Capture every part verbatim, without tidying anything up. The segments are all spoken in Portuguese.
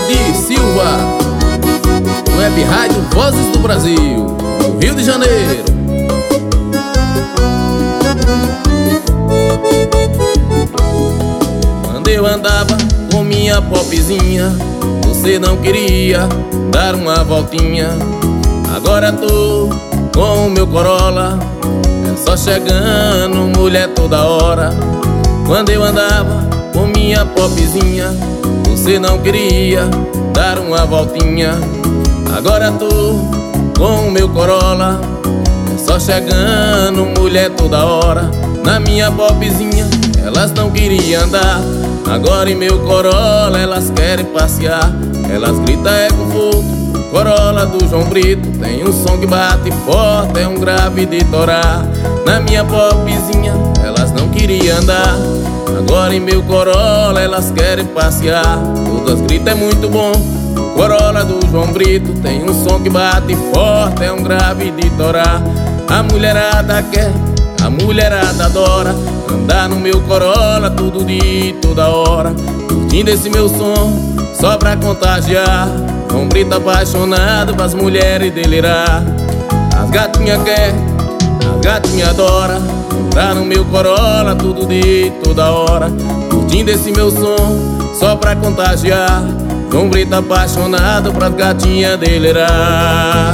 de Silva, Web Rádio Vozes do Brasil, no Rio de Janeiro. Quando eu andava com minha popzinha, você não queria dar uma voltinha. Agora tô com o meu Corolla, é só chegando mulher toda hora. Quando eu andava com minha popzinha, você não queria dar uma voltinha. Agora tô com o meu Corolla, é só chegando mulher toda hora. Na minha popzinha elas não queriam andar, agora em meu Corolla elas querem passear. Elas gritam é com fogo, Corolla do João Brito tem um som que bate forte, é um grave de torar. Na minha popzinha elas não queriam andar, agora em meu Corolla elas querem passear. Todas gritam é muito bom, Corolla do João Brito tem um som que bate forte, é um grave de torar. A mulherada quer, a mulherada adora andar no meu Corolla todo dia, toda hora, curtindo esse meu som só pra contagiar. João Brito apaixonado pras mulheres delirar. As gatinhas quer, as gatinhas adora entrar no meu Corolla todo dia, toda hora, curtindo esse meu som só pra contagiar. João Brito apaixonado pras gatinhas delirar.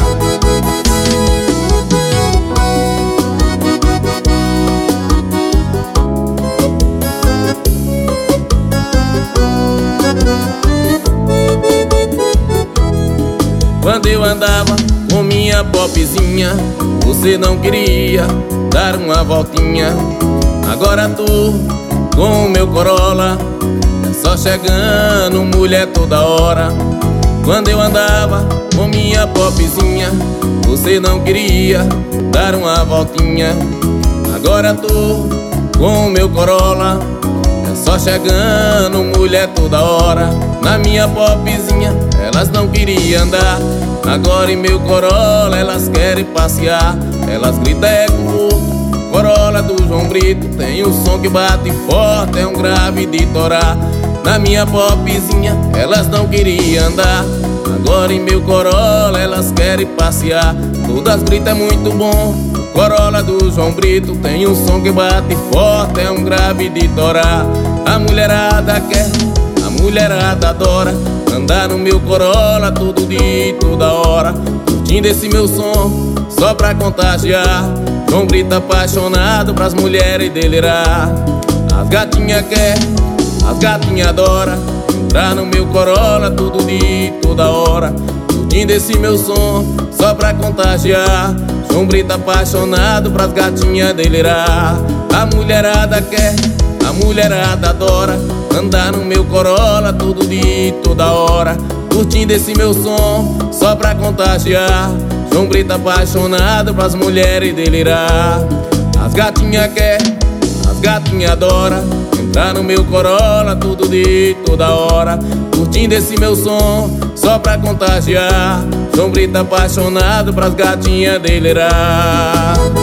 Quando eu andava com minha popzinha, você não queria dar uma voltinha. Agora tô com o meu Corolla, é só chegando mulher toda hora. Quando eu andava com minha popzinha, você não queria dar uma voltinha. Agora tô com o meu Corolla, é só chegando mulher toda hora. Na minha popzinha elas não queriam andar, agora em meu Corolla elas querem passear. Elas gritam é com fogo, Corolla do João Brito tem um som que bate forte, é um grave de torar. Na minha popzinha elas não queriam andar, agora em meu Corolla elas querem passear. Todas gritam é muito bom, Corolla do João Brito tem um som que bate forte, é um grave de torar. A mulherada quer, a mulherada adora andar no meu Corolla todo dia, toda hora, curtindo esse meu som só pra contagiar. João Brito apaixonado pras mulheres delirar. As gatinhas quer, as gatinhas adora entrar no meu Corolla todo dia, toda hora, curtindo esse meu som só pra contagiar. João Brito apaixonado pras gatinhas delirar. A mulherada quer, a mulherada adora andar no meu Corolla todo dia, toda hora, curtindo esse meu som só pra contagiar. João Brito apaixonado pras mulheres delirar. As gatinhas quer, as gatinhas adora entrar no meu Corolla todo dia, toda hora, curtindo esse meu som só pra contagiar. João Brito apaixonado pras gatinhas delirar.